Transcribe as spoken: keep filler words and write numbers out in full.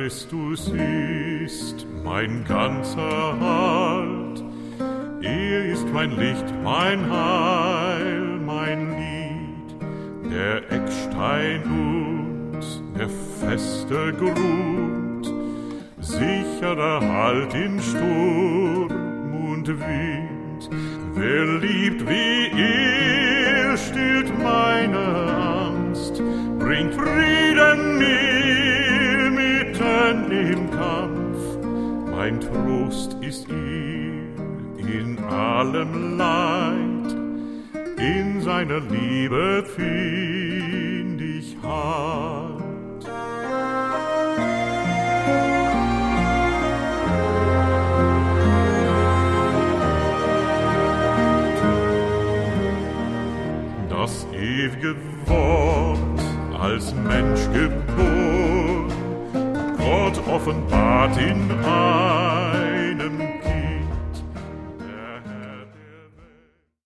Christus ist mein ganzer Halt. Er ist mein Licht, mein Heil, mein Lied, der Eckstein und der feste Grund, sicherer Halt in Sturm und Wind. Wer liebt wie er, stillt meine Angst, bringt Frieden mir mitten im Kampf. Mein Trost ist ihr in allem Leid, in seiner Liebe find ich Halt. Das ewige Wort als Mensch geboren, Gott offenbart in all